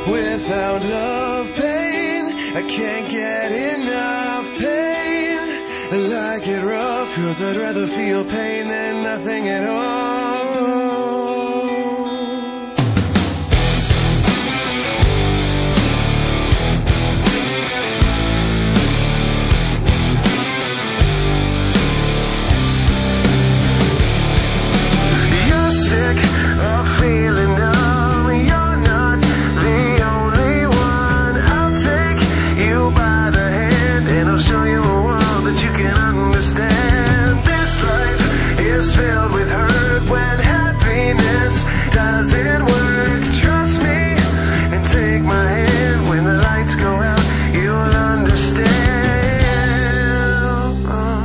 Without love, pain, I can't get enough pain. I like it rough, 'cause I'd rather feel pain than nothing at all. Filled with hurt when happiness doesn't work. Trust me and take my hand. When the lights go out, you'll understand.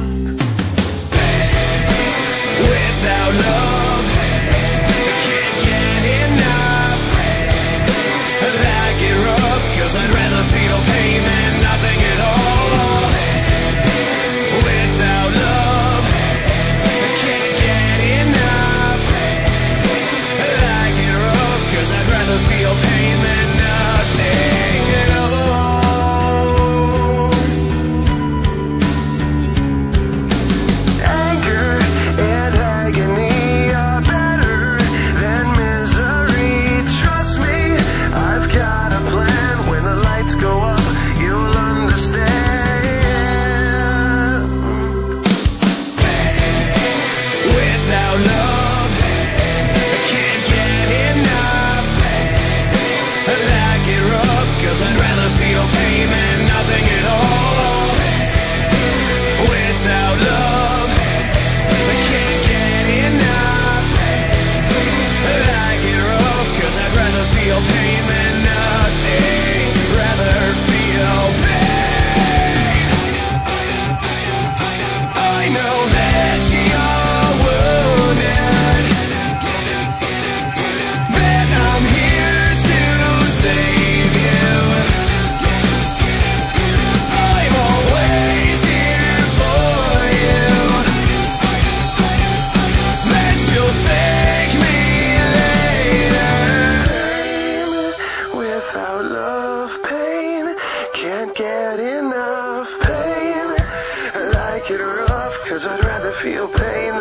Without love, I can't get enough. I like it rough, 'cause I'd rather feel pain than nothing at all. Without love, feel pain than nothing at all. Anger and agony are better than misery. Trust me, I've got a plan. When the lights go up, you'll understand. Without love, I can't get enough. I like it rough, 'cause I'd rather feel pain than nothing at all. Without love, I can't get enough. I like it rough, 'cause I'd rather feel pain than nothing. Rather feel pain. I know that you're wounded, that I'm here to save you. I'm always here for you. That you'll thank me later. Without love, pain, can't get enough pain. I like it rough, 'cause I'd rather feel pain